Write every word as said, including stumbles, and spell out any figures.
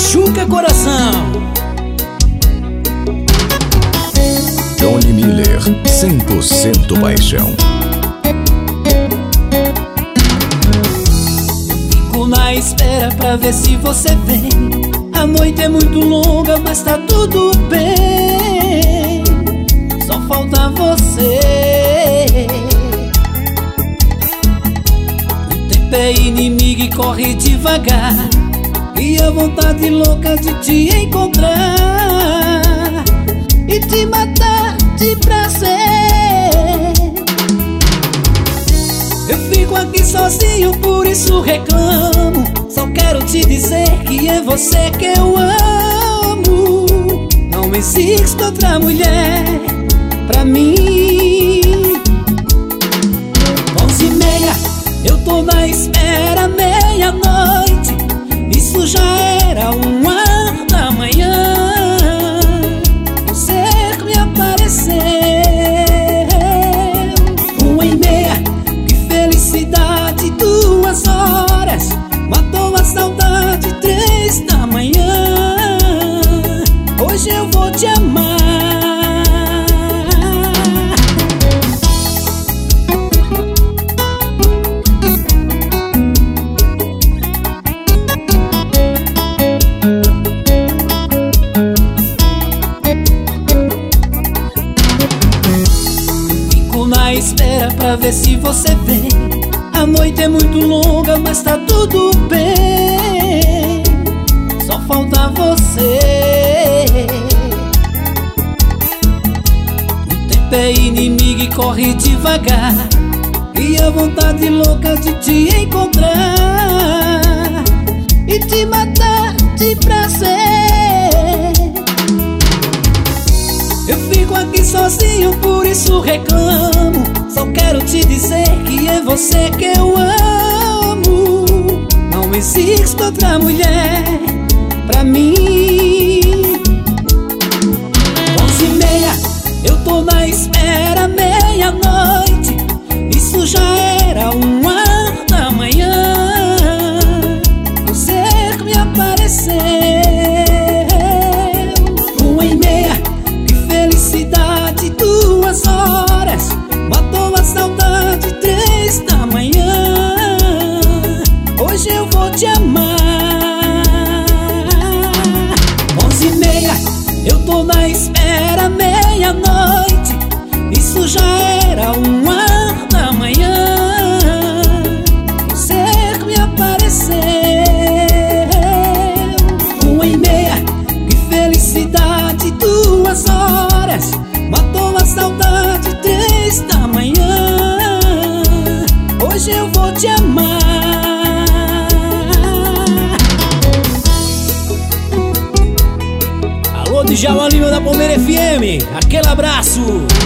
machuca coração. Johnny Miller, cem por cento paixão. Fico na espera pra ver se você vem. A noite é muito longa, mas tá tudo bem. Só falta você. O tempo é inimigo e corre devagar, e a vontade louca de te encontrar e te matar de prazer. Eu fico aqui sozinho, por isso reclamo. Só quero te dizer que é você que eu amo. Não existe outra mulher pra mim. Onze e meia, eu tô na espera, meia-noite. Isso já era uma da manhã. Você me apareceu. Uma e meia, que felicidade. Duas horas, matou a saudade. Três da manhã, hoje eu vou te amar. Na espera pra ver se você vem. A noite é muito longa, mas tá tudo bem. Só falta você. O tempo é inimigo e corre devagar, e a vontade louca de te encontrar e te matar de prazer. Eu fico aqui sozinho, por isso reclamo. Só quero te dizer que é você que eu amo. Não existe outra mulher pra mim. Onze e meia, eu tô na espera, meia-noite. Isso já era uma da manhã. Você me apareceu. Uma e meia, felicidade. Duas horas, matou a saudade. Três da manhã, hoje eu vou te amar. Onze e meia, eu tô na espera, meia-noite. Isso já era uma da manhã. Você me apareceu. Uma e meia, que felicidade. Duas horas, matou a saudade. Três da manhã, hoje eu vou te amar. Alô, Djalma Lima da Palmeira F M, aquele abraço.